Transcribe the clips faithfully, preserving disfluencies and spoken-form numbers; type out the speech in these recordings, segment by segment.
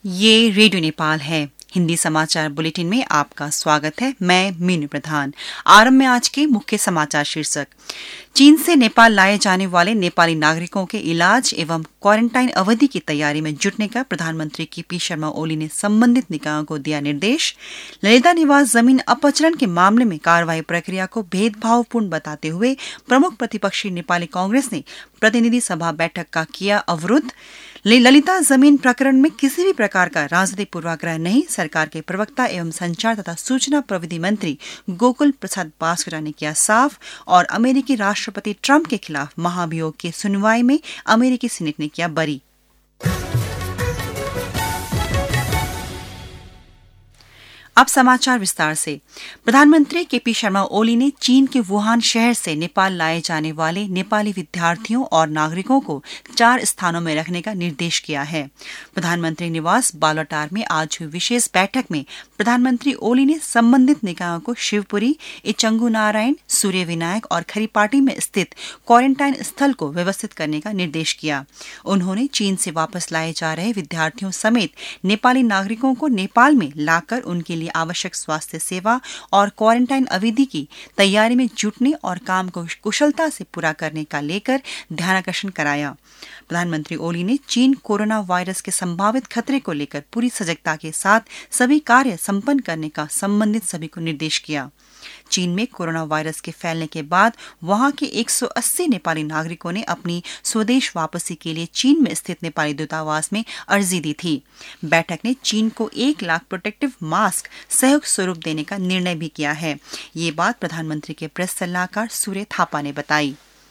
ये रेडियो नेपाल है। हिंदी समाचार बुलेटिन में आपका स्वागत है। मैं मीनू प्रधान। आरंभ में आज के मुख्य समाचार शीर्षक। चीन से नेपाल लाए जाने वाले नेपाली नागरिकों के इलाज एवं क्वारंटाइन अवधि की तैयारी में जुटने का प्रधानमंत्री केपी शर्मा ओली ने संबंधित निकायों को दिया निर्देश। ललिता निवास जमीन अपचलन के मामले में कार्रवाई प्रक्रिया को भेदभावपूर्ण बताते हुए प्रमुख प्रतिपक्षी नेपाली कांग्रेस ने प्रतिनिधि सभा बैठक का किया अवरुद्ध। ललिता जमीन प्रकरण में किसी भी प्रकार का राजनीतिक पूर्वाग्रह नहीं, सरकार के प्रवक्ता एवं संचार तथा सूचना प्रविधि मंत्री गोकुल प्रसाद बास्कोटा ने किया साफ। और अमेरिकी राष्ट्रपति ट्रंप के खिलाफ महाभियोग की सुनवाई में अमेरिकी सीनेट ने किया बरी। अब समाचार विस्तार से। प्रधानमंत्री केपी शर्मा ओली ने चीन के वुहान शहर से नेपाल लाए जाने वाले नेपाली विद्यार्थियों और नागरिकों को चार स्थानों में रखने का निर्देश किया है। प्रधानमंत्री निवास बालोटार में आज हुई विशेष बैठक में प्रधानमंत्री ओली ने संबंधित निकायों को शिवपुरी, इचंगू नारायण, सूर्य विनायक और खरीपाटी में स्थित क्वारंटाइन स्थल को व्यवस्थित करने का निर्देश किया। उन्होंने चीन से वापस लाए जा रहे विद्यार्थियों समेत नेपाली नागरिकों को नेपाल में लाकर उनके लिए आवश्यक स्वास्थ्य सेवा और क्वारंटाइन अवधि की तैयारी में जुटने और काम को कुशलता से पूरा करने का लेकर ध्यानाकर्षण कराया। प्रधानमंत्री ओली ने चीन कोरोना वायरस के संभावित खतरे को लेकर पूरी सजगता के साथ सभी कार्य संपन्न करने का संबंधित सभी को निर्देश किया। चीन में कोरोना वायरस के फैलने के बाद वहां के एक सौ अस्सी नेपाली नागरिकों ने अपनी स्वदेश वापसी के लिए चीन में स्थित नेपाली दूतावास में अर्जी दी थी। बैठक ने चीन को एक लाख प्रोटेक्टिव मास्क सहयोग स्वरूप देने का निर्णय भी किया है। ये बात प्रधानमंत्री के प्रेस सलाहकार सूर्य थापा ने बताई।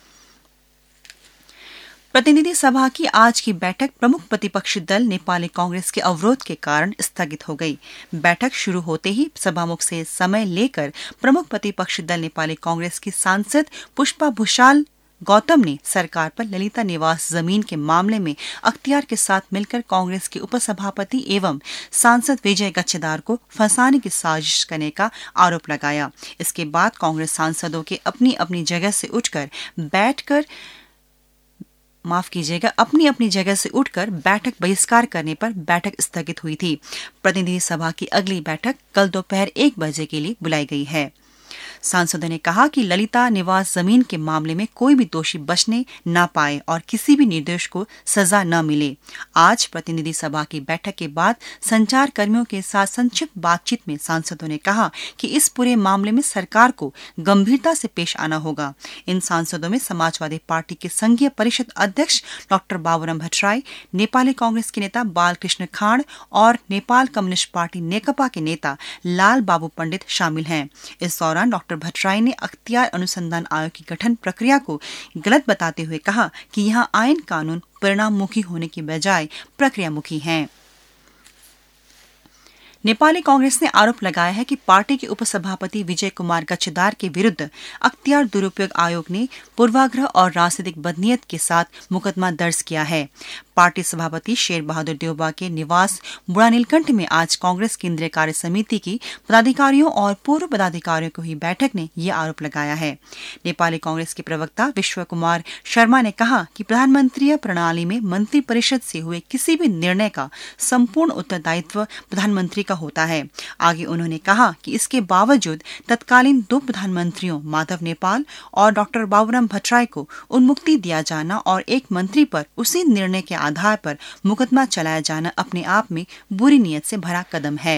प्रतिनिधि सभा की आज की बैठक प्रमुख प्रतिपक्षी दल नेपाली कांग्रेस के अवरोध के कारण स्थगित हो गई। बैठक शुरू होते ही सभामुख से समय लेकर प्रमुख प्रतिपक्षी दल नेपाली कांग्रेस की सांसद पुष्पा भूषाल गौतम ने सरकार पर ललिता निवास जमीन के मामले में अख्तियार के साथ मिलकर कांग्रेस के उपसभापति एवं सांसद विजय गच्छेदार को फंसाने की साजिश करने का आरोप लगाया। इसके बाद कांग्रेस सांसदों के अपनी अपनी जगह से उठकर बैठकर माफ कीजिएगा अपनी अपनी जगह से उठकर बैठक बहिष्कार करने पर बैठक स्थगित हुई थी। प्रतिनिधि सभा की अगली बैठक कल दोपहर एक बजे के लिए बुलाई गई है। सांसदों ने कहा कि ललिता निवास जमीन के मामले में कोई भी दोषी बचने न पाए और किसी भी निर्दोष को सजा न मिले। आज प्रतिनिधि सभा की बैठक के बाद संचार कर्मियों के साथ संक्षिप्त बातचीत में सांसदों ने कहा कि इस पूरे मामले में सरकार को गंभीरता से पेश आना होगा। इन सांसदों में समाजवादी पार्टी के संघीय परिषद अध्यक्ष डॉक्टर बाबुराम भट्टराई, नेपाली कांग्रेस के नेता बालकृष्ण खाँड और नेपाल कम्युनिस्ट पार्टी नेकपा के नेता लाल बाबू पंडित शामिल हैं। इस दौरान डॉक्टर भट्टराई ने अख्तियार अनुसंधान आयोग की गठन प्रक्रिया को गलत बताते हुए कहा कि यहां आईन कानून परिणाममुखी होने की बजाय प्रक्रियामुखी हैं। नेपाली कांग्रेस ने आरोप लगाया है कि पार्टी के उपसभापति विजय कुमार गच्छेदार के विरुद्ध अख्तियार दुरुपयोग आयोग ने पूर्वाग्रह और राजनीतिक बदनीयत के साथ मुकदमा दर्ज किया है। पार्टी सभापति शेर बहादुर देउबा के निवास बुढ़ा नीलकंठ में आज कांग्रेस केंद्रीय कार्य समिति की पदाधिकारियों और पूर्व पदाधिकारियों की हुई बैठक ने यह आरोप लगाया है। नेपाली कांग्रेस के प्रवक्ता विश्व कुमार शर्मा ने कहा कि प्रधानमंत्रीय प्रणाली में मंत्रिपरिषद से हुए किसी भी निर्णय का संपूर्ण उत्तरदायित्व प्रधानमंत्री का होता है। आगे उन्होंने कहा कि इसके बावजूद तत्कालीन दो प्रधानमंत्रियों माधव नेपाल और डॉक्टर बाबूराम भट्टराई को उन्मुक्ति दिया जाना और एक मंत्री पर उसी निर्णय के आधार पर मुकदमा चलाया जाना अपने आप में बुरी नीयत से भरा कदम है।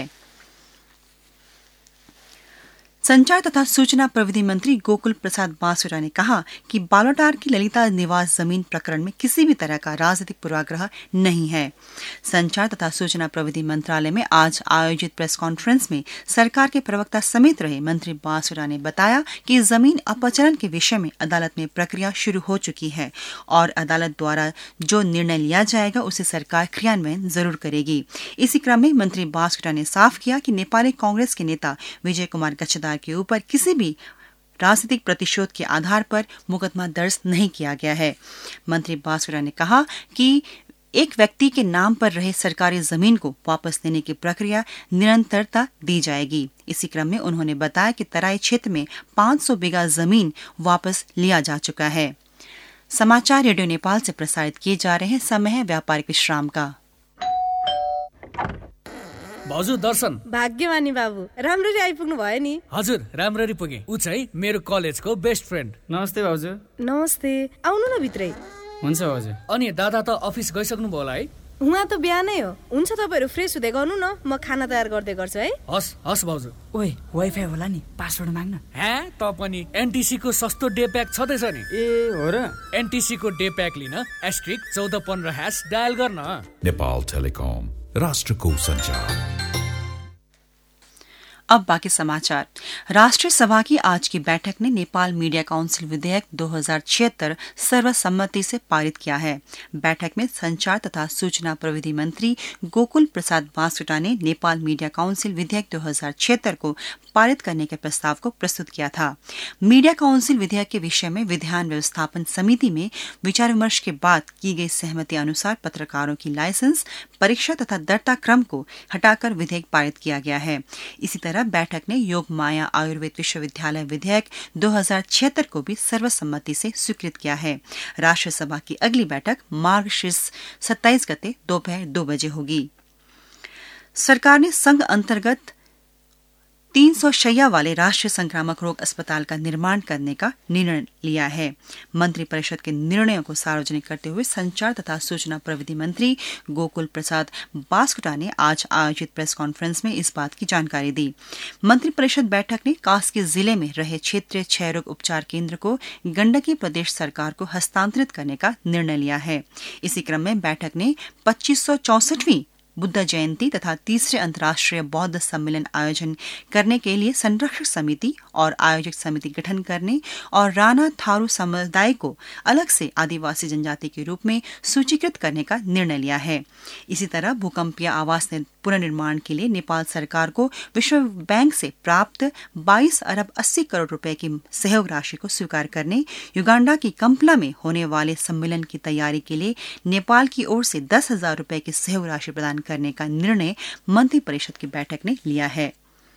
संचार तथा सूचना प्रविधि मंत्री गोकुल प्रसाद बास्कोटा ने कहा कि बालोटार की ललिता निवास जमीन प्रकरण में किसी भी तरह का राजनीतिक पूर्वाग्रह नहीं है। संचार तथा सूचना प्रविधि मंत्रालय में आज आयोजित प्रेस कॉन्फ्रेंस में सरकार के प्रवक्ता समेत रहे मंत्री बास्कोटा ने बताया कि जमीन अपचलन के विषय में अदालत में प्रक्रिया शुरू हो चुकी है और अदालत द्वारा जो निर्णय लिया जाएगा उसे सरकार क्रियान्वयन जरूर करेगी। इसी क्रम में मंत्री बास्कोटा ने साफ किया कि नेपाली कांग्रेस के नेता विजय कुमार गच्छेदार के ऊपर किसी भी राजनीतिक प्रतिशोध के आधार पर मुकदमा दर्ज नहीं किया गया है। मंत्री बास्कोटा ने कहा कि एक व्यक्ति के नाम पर रहे सरकारी जमीन को वापस देने की प्रक्रिया निरंतरता दी जाएगी। इसी क्रम में उन्होंने बताया कि तराई क्षेत्र में पाँच सौ बीघा जमीन वापस लिया जा चुका है। समाचार रेडियो नेपाल से प्रसारित किए जा रहे हैं। समय है व्यापारिक विश्राम का। भाउजू दर्शन। भाग्यमानी बाबु, राम्ररी आइपुग्नु भयो नि। हजुर, राम्ररी पुगे। उ चाहिँ मेरो कलेजको बेस्ट फ्रेन्ड। नमस्ते भाउजू। नमस्ते, आउनु न भित्रै। हुन्छ भाउजू। अनि दादा त अफिस गइसक्नु भयो होला है? उहाँ त बिहानै हो। हुन्छ, तपाईँहरू फ्रेस हुँदै गर्नु न, म खाना तयार गर्दै गर्छु है। हस् हस् भाउजू। ओए, वाइफाई होला नि, पासवर्ड माग्न। हे, त पनि एनटिसी को सस्तो डे प्याक छँदैछ नि। ए हो र? एनटिसी को डे प्याक लिन एस्ट्रिक चौध पन्ध्र ह्यास डायल गर्न। नेपाल टेलिकम, राष्ट्रको संचार। अब बाकी समाचार। राष्ट्रीय सभा की आज की बैठक ने नेपाल मीडिया काउंसिल विधेयक दो हज़ार छिहत्तर सर्वसम्मति से पारित किया है। बैठक में संचार तथा सूचना प्रविधि मंत्री गोकुल प्रसाद बास्कोटा ने नेपाल मीडिया काउंसिल विधेयक दो हज़ार छिहत्तर को पारित करने के प्रस्ताव को प्रस्तुत किया था। मीडिया काउंसिल विधेयक के विषय में विधान व्यवस्थापन समिति में विचार विमर्श के बाद की गई सहमति अनुसार पत्रकारों की लाइसेंस, परीक्षा तथा दर्ता क्रम को हटाकर विधेयक पारित किया गया है। इसी तरह बैठक ने योग माया आयुर्वेद विश्वविद्यालय विधेयक दो हज़ार छिहत्तर को भी सर्वसम्मति से स्वीकृत किया है। राष्ट्रीय सभा की अगली बैठक मार्गशीर्ष सत्ताईस गते दोपहर दो बजे होगी। सरकार ने संघ अंतर्गत तीन सौ शैया वाले राष्ट्रीय संक्रामक रोग अस्पताल का निर्माण करने का निर्णय लिया है। मंत्रिपरिषद के निर्णयों को सार्वजनिक करते हुए संचार तथा सूचना प्रविधि मंत्री गोकुल प्रसाद बास्कोटा ने आज आयोजित प्रेस कॉन्फ्रेंस में इस बात की जानकारी दी। मंत्रिपरिषद बैठक ने कास्की जिले में रहे क्षेत्रीय क्षय रोग उपचार केंद्र को गंडकी प्रदेश सरकार को हस्तांतरित करने का निर्णय लिया है। इसी क्रम में बैठक ने पच्चीस सौ चौसठवीं बुद्ध जयंती तथा तीसरे अंतर्राष्ट्रीय बौद्ध सम्मेलन आयोजन करने के लिए संरक्षक समिति और आयोजक समिति गठन करने और राणा थारू समुदाय को अलग से आदिवासी जनजाति के रूप में सूचीकृत करने का निर्णय लिया है। इसी तरह भूकंपीय आवास पुनर्निर्माण के लिए नेपाल सरकार को विश्व बैंक से प्राप्त बाईस अरब अस्सी करोड़ रुपए की सहयोग राशि को स्वीकार करने, युगांडा की कंपला में होने वाले सम्मेलन की तैयारी के लिए नेपाल की ओर से दस हजार रुपए की सहयोग राशि प्रदान करने का निर्णय मंत्रिपरिषद की बैठक ने लिया है।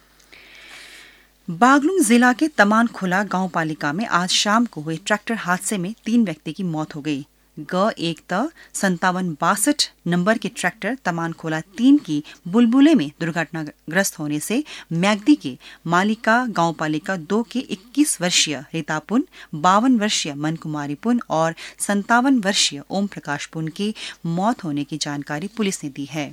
बागलुंग जिला के तमानखोला गांवपालिका में आज शाम को हुए ट्रैक्टर हादसे में तीन व्यक्ति की मौत हो गई। ग एक त संतावन बासठ नंबर के ट्रैक्टर तमानखोला तीन की बुलबुले में दुर्घटनाग्रस्त होने से म्याग्दी के मालिका गांवपालिका दो के इक्कीस वर्षीय रीता पुन, बावन वर्षीय मन कुमारी पुन और संतावन वर्षीय ओम प्रकाश पुन की मौत होने की जानकारी पुलिस ने दी है।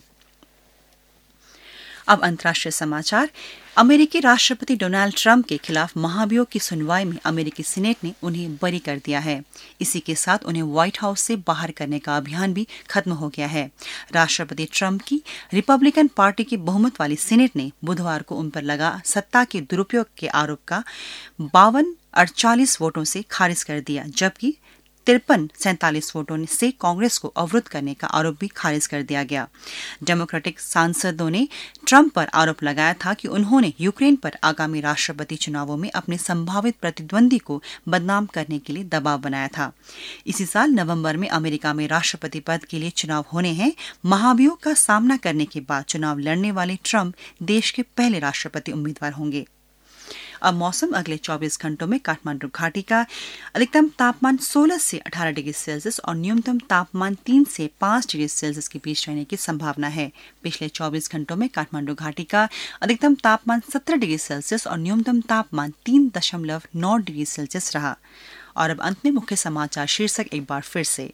अब अंतर्राष्ट्रीय समाचार। अमेरिकी राष्ट्रपति डोनाल्ड ट्रंप के खिलाफ महाभियोग की सुनवाई में अमेरिकी सीनेट ने उन्हें बरी कर दिया है। इसी के साथ उन्हें व्हाइट हाउस से बाहर करने का अभियान भी खत्म हो गया है। राष्ट्रपति ट्रंप की रिपब्लिकन पार्टी की बहुमत वाली सीनेट ने बुधवार को उन पर लगा सत्ता के दुरुपयोग के आरोप का बावन अड़तालीस वोटों से खारिज कर दिया, जबकि तिरपन सैंतालीस वोटों से कांग्रेस को अवरुद्ध करने का आरोप भी खारिज कर दिया गया। डेमोक्रेटिक सांसदों ने ट्रंप पर आरोप लगाया था कि उन्होंने यूक्रेन पर आगामी राष्ट्रपति चुनावों में अपने संभावित प्रतिद्वंदी को बदनाम करने के लिए दबाव बनाया था। इसी साल नवंबर में अमेरिका में राष्ट्रपति पद के लिए चुनाव होने हैं। महाभियोग का सामना करने के बाद चुनाव लड़ने वाले ट्रंप देश के पहले राष्ट्रपति उम्मीदवार होंगे। अब मौसम। अगले चौबीस घंटों में काठमांडू घाटी का अधिकतम तापमान सोलह से अठारह डिग्री सेल्सियस और न्यूनतम तापमान तीन से पाँच डिग्री सेल्सियस के बीच रहने की संभावना है। पिछले चौबीस घंटों में काठमांडू घाटी का अधिकतम तापमान सत्रह डिग्री सेल्सियस और न्यूनतम तापमान तीन दशमलव नौ डिग्री सेल्सियस रहा। और अब अंत में मुख्य समाचार शीर्षक एक बार फिर से।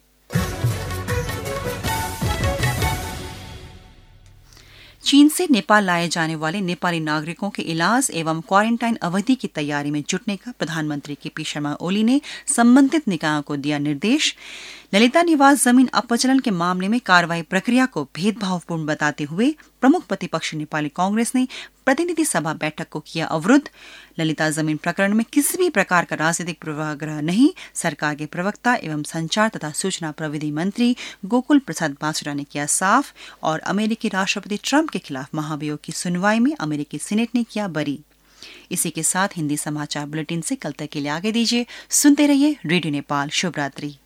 चीन से नेपाल लाए जाने वाले नेपाली नागरिकों के इलाज एवं क्वारंटाइन अवधि की तैयारी में जुटने का प्रधानमंत्री केपी शर्मा ओली ने संबंधित निकायों को दिया निर्देश। ललिता निवास जमीन अपचलन के मामले में कार्रवाई प्रक्रिया को भेदभावपूर्ण बताते हुए प्रमुख प्रतिपक्षी नेपाली कांग्रेस ने प्रतिनिधि सभा बैठक को किया अवरुद्ध। ललिता जमीन प्रकरण में किसी भी प्रकार का राजनीतिक पूर्वाग्रह नहीं, सरकार के प्रवक्ता एवं संचार तथा सूचना प्रविधि मंत्री गोकुल प्रसाद बास्कोटा ने किया साफ। और अमेरिकी राष्ट्रपति ट्रंप के खिलाफ महाभियोग की सुनवाई में अमेरिकी सीनेट ने किया बरी। इसी के साथ हिंदी समाचार बुलेटिन से कल तक के लिए आगे दीजिए। सुनते रहिए रेडियो नेपाल। शुभ रात्रि।